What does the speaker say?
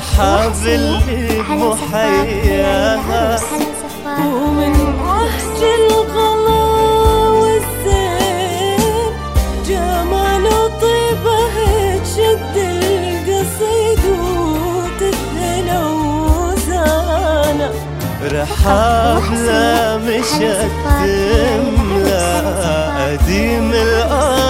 رحاب اللي محياها ومن وحش الغلا والزين جمال وطيبه تشد القصيد وتثنى وزانه. رحاب لا مشت تملى أديم الأرض